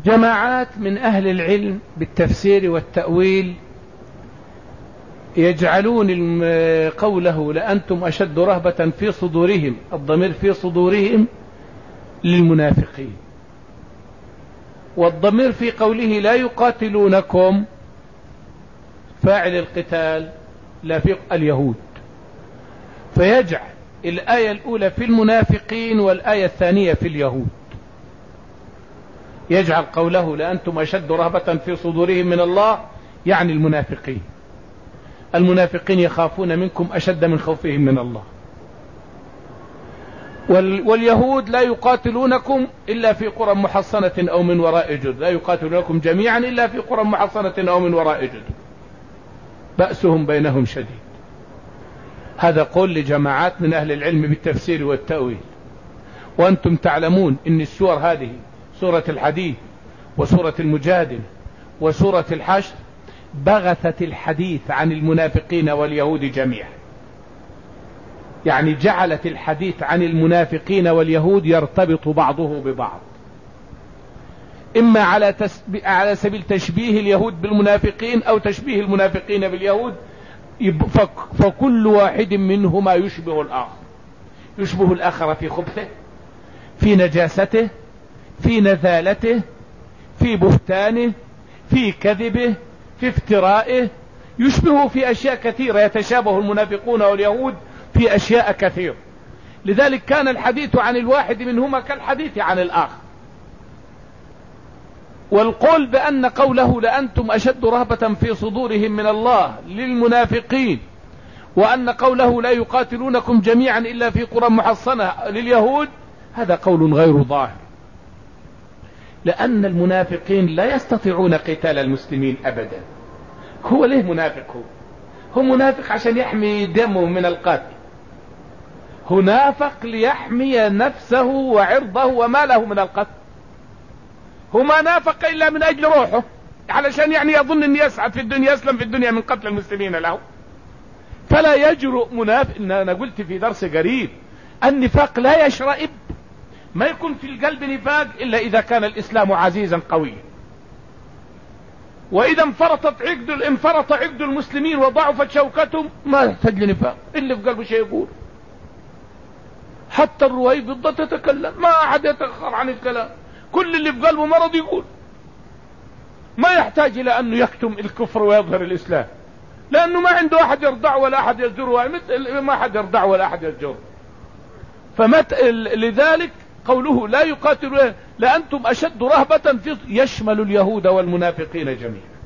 جماعات من أهل العلم بالتفسير والتأويل يجعلون قوله لأنتم أشد رهبة في صدورهم، الضمير في صدورهم للمنافقين، والضمير في قوله لا يقاتلونكم فاعل القتال لا في اليهود، فيجعل الآية الأولى في المنافقين والآية الثانية في اليهود، يجعل قوله لأنتم أشد رهبة في صدورهم من الله يعني المنافقين، المنافقين يخافون منكم أشد من خوفهم من الله. واليهود لا يقاتلونكم إلا في قرى محصنة أو من وراء جدر، لا يقاتلونكم جميعا إلا في قرى محصنة أو من وراء جدر بأسهم بينهم شديد. هذا قول لجماعات من أهل العلم بالتفسير والتأويل. وأنتم تعلمون أن السور هذه سورة الحديث وسورة المجادلة وسورة الحشر بغثت الحديث عن المنافقين واليهود جميعا، يعني جعلت الحديث عن المنافقين واليهود يرتبط بعضه ببعض، إما على سبيل تشبيه اليهود بالمنافقين أو تشبيه المنافقين باليهود، فكل واحد منهما يشبه الآخر، يشبه الآخر في خبثه، في نجاسته، في نذالته، في بهتانه، في كذبه، في افترائه، يشبه في أشياء كثيرة، يتشابه المنافقون واليهود في أشياء كثيرة. لذلك كان الحديث عن الواحد منهما كالحديث عن الآخر. والقول بأن قوله لأنتم أشد رهبة في صدورهم من الله للمنافقين، وأن قوله لا يقاتلونكم جميعا إلا في قرى محصنة لليهود، هذا قول غير ظاهر، لأن المنافقين لا يستطيعون قتال المسلمين أبدا. هو ليه منافق؟ هو منافق عشان يحمي دمه من القتل، هو نافق ليحمي نفسه وعرضه وماله من القتل، هو ما نافق إلا من أجل روحه، علشان يعني يظن أن يسعد في الدنيا، يسلم في الدنيا من قتل المسلمين له. فلا يجرؤ منافق. أنا قلت في درس قريب النفاق لا يشرئب، ما يكون في القلب نفاق إلا إذا كان الإسلام عزيزا قويا، وإذا انفرط عقد المسلمين وضعفت شوكتهم ما يحتاج لنفاق، اللي في قلبه شيء يقول. حتى الرويبضة تتكلم، ما أحد يتأخر عن الكلام، كل اللي في قلبه مرض يقول، ما يحتاج إلى أنه يكتم الكفر ويظهر الإسلام، لأنه ما عنده أحد يرضع ولا أحد يزجره، ما أحد يرضع ولا أحد يزجره. لذلك قوله لا يقاتل لأنتم أشد رهبة يشمل اليهود والمنافقين جميعا.